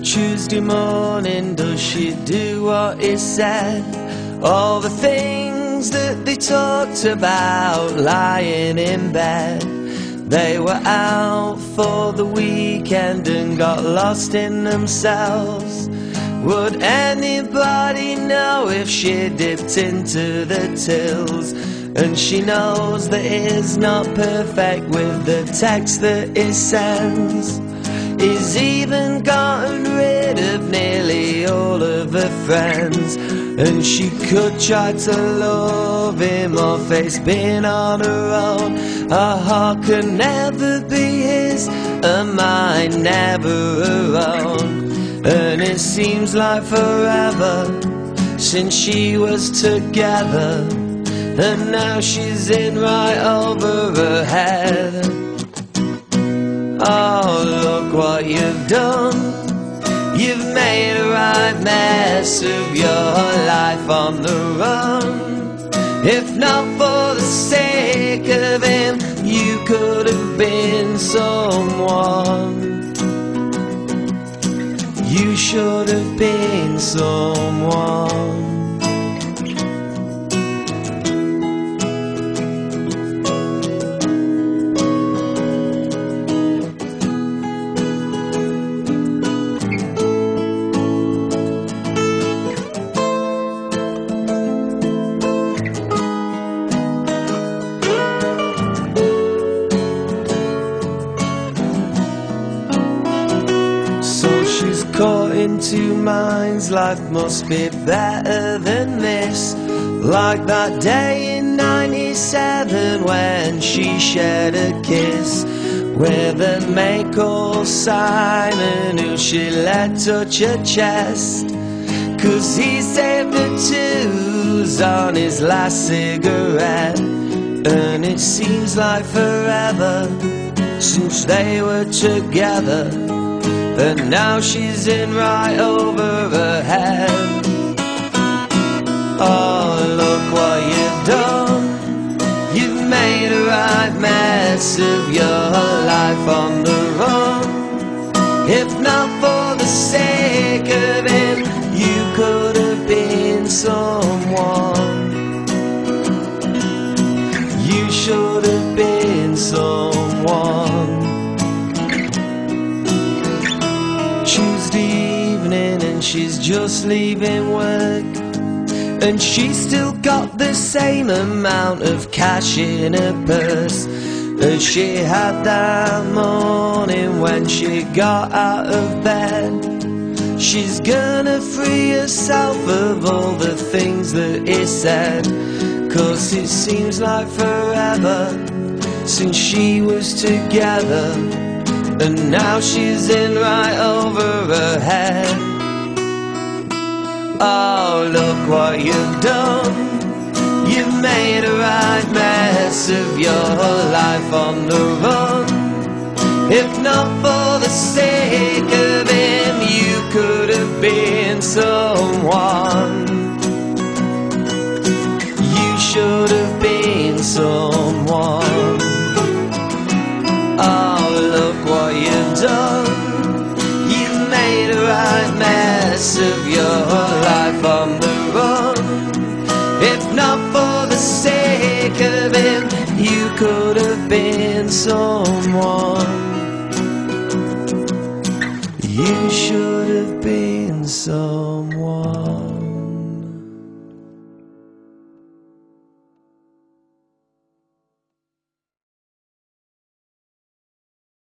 Tuesday morning, does she do what is said? All the things that they talked about lying in bed. They were out for the weekend and got lost in themselves. Would anybody know if she dipped into the tills? And she knows that it's not perfect with the text that he sends. He's even gotten rid of nearly all of her friends. And she could try to love him or face being on her own. Her heart can never be his, her mind never her own. And it seems like forever since she was together, and now she's in right over her head. Oh, look what you've done. You've made a right mess of your life on the run. If not for the sake of him, you could have been someone. You should have been someone. She's caught in two minds, life must be better than this. Like that day in '97 when she shared a kiss with a mate called Simon, who she let touch her chest, 'cause he saved the twos on his last cigarette. And it seems like forever since they were together, and now she's in right over her head. Oh, look what you've done. You've made a right mess of your life on the run. If not for the sake of him, you could have been someone. You should have been someone. Tuesday evening and she's just leaving work, and she's still got the same amount of cash in her purse as she had that morning when she got out of bed. She's gonna free herself of all the things that he said, 'cause it seems like forever since she was together, and now she's in right over her head. Oh, look what you've done. You've made a right mess of your life on the run. If not for the sake of him, you could have been someone. You should have been someone. Oh, look what you've done. You've made a right mess of your life on the run. If not for the sake of him, you could have been someone. You should have been someone.